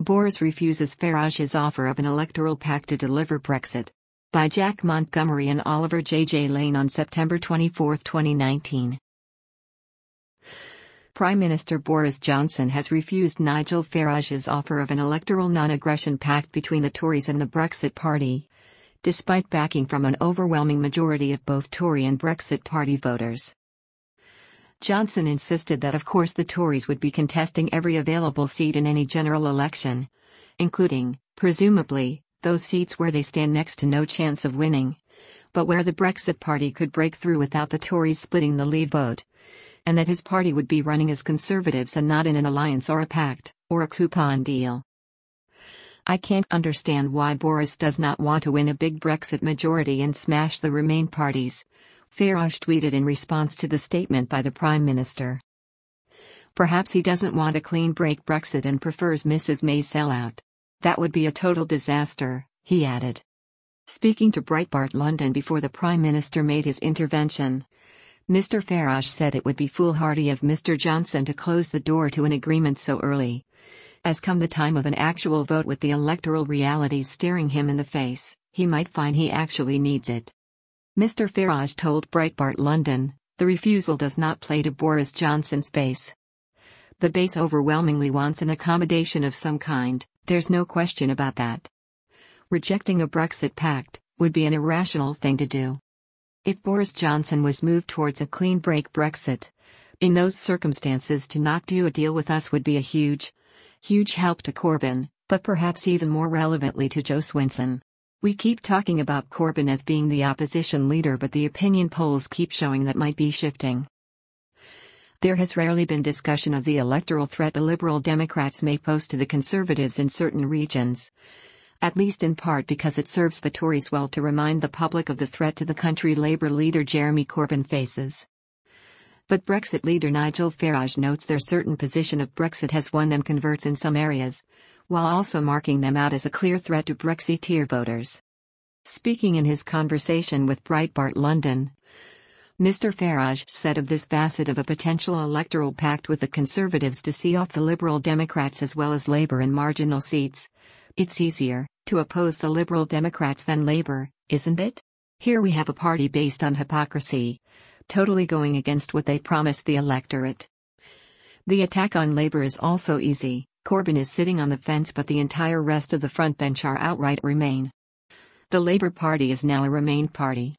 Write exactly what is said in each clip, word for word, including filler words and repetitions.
Boris refuses Farage's offer of an electoral pact to deliver Brexit. By Jack Montgomery and Oliver J J Lane on September twenty-fourth, twenty nineteen. Prime Minister Boris Johnson has refused Nigel Farage's offer of an electoral non-aggression pact between the Tories and the Brexit Party, despite backing from an overwhelming majority of both Tory and Brexit Party voters. Johnson insisted that of course the Tories would be contesting every available seat in any general election, including, presumably, those seats where they stand next to no chance of winning, but where the Brexit Party could break through without the Tories splitting the lead vote, and that his party would be running as Conservatives and not in an alliance or a pact, or a coupon deal. I can't understand why Boris does not want to win a big Brexit majority and smash the Remain parties, Farage tweeted in response to the statement by the Prime Minister. Perhaps he doesn't want a clean break Brexit and prefers Missus May's sellout. That would be a total disaster, he added. Speaking to Breitbart London before the Prime Minister made his intervention, Mister Farage said it would be foolhardy of Mister Johnson to close the door to an agreement so early, as come the time of an actual vote with the electoral realities staring him in the face, he might find he actually needs it. Mister Farage told Breitbart London, the refusal does not play to Boris Johnson's base. The base overwhelmingly wants an accommodation of some kind, there's no question about that. Rejecting a Brexit pact would be an irrational thing to do. If Boris Johnson was moved towards a clean break Brexit, in those circumstances to not do a deal with us would be a huge, huge help to Corbyn, but perhaps even more relevantly to Jo Swinson. We keep talking about Corbyn as being the opposition leader, but the opinion polls keep showing that might be shifting. There has rarely been discussion of the electoral threat the Liberal Democrats may pose to the Conservatives in certain regions, at least in part because it serves the Tories well to remind the public of the threat to the country Labour leader Jeremy Corbyn faces. But Brexit leader Nigel Farage notes their certain position of Brexit has won them converts in some areas, while also marking them out as a clear threat to Brexiteer voters. Speaking in his conversation with Breitbart London, Mister Farage said of this facet of a potential electoral pact with the Conservatives to see off the Liberal Democrats as well as Labour in marginal seats, it's easier to oppose the Liberal Democrats than Labour, isn't it? Here we have a party based on hypocrisy, totally going against what they promised the electorate. The attack on Labour is also easy. Corbyn is sitting on the fence, but the entire rest of the front bench are outright Remain. The Labour Party is now a Remain party.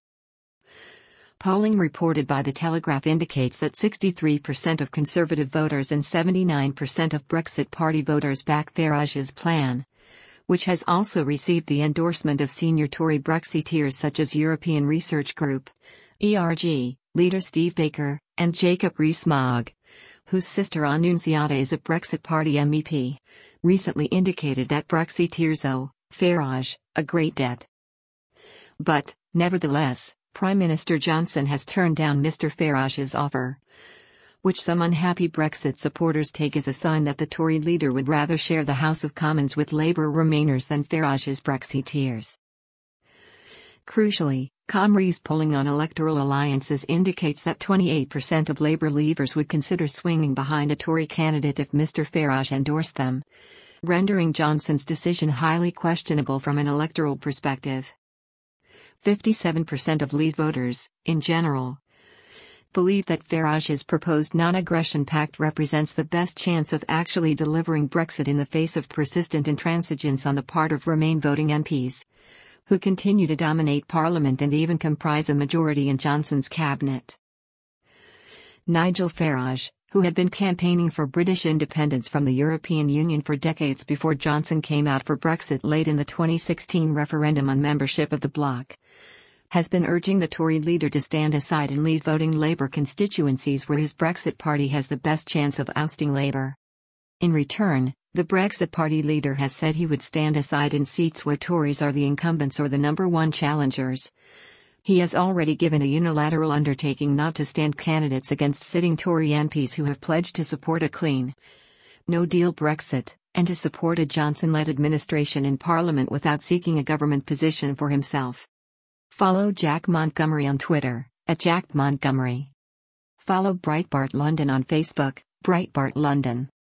Polling reported by The Telegraph indicates that sixty-three percent of Conservative voters and seventy-nine percent of Brexit Party voters back Farage's plan, which has also received the endorsement of senior Tory Brexiteers such as European Research Group, E R G, leader Steve Baker, and Jacob Rees-Mogg, whose sister Annunziata is a Brexit Party M E P, recently indicated that Brexiteers owe Farage a great debt. But, nevertheless, Prime Minister Johnson has turned down Mister Farage's offer, which some unhappy Brexit supporters take as a sign that the Tory leader would rather share the House of Commons with Labour Remainers than Farage's Brexiteers. Crucially, Comrie's polling on electoral alliances indicates that twenty-eight percent of Labour leavers would consider swinging behind a Tory candidate if Mister Farage endorsed them, rendering Johnson's decision highly questionable from an electoral perspective. fifty-seven percent of Leave voters, in general, believe that Farage's proposed non-aggression pact represents the best chance of actually delivering Brexit in the face of persistent intransigence on the part of Remain voting M Ps, who continue to dominate Parliament and even comprise a majority in Johnson's cabinet. Nigel Farage, who had been campaigning for British independence from the European Union for decades before Johnson came out for Brexit late in the twenty sixteen referendum on membership of the bloc, has been urging the Tory leader to stand aside and leave voting Labour constituencies where his Brexit party has the best chance of ousting Labour. In return, the Brexit Party leader has said he would stand aside in seats where Tories are the incumbents or the number one challengers. He has already given a unilateral undertaking not to stand candidates against sitting Tory M Ps who have pledged to support a clean, no-deal Brexit, and to support a Johnson-led administration in Parliament without seeking a government position for himself. Follow Jack Montgomery on Twitter, at Jack Montgomery. Follow Breitbart London on Facebook, Breitbart London.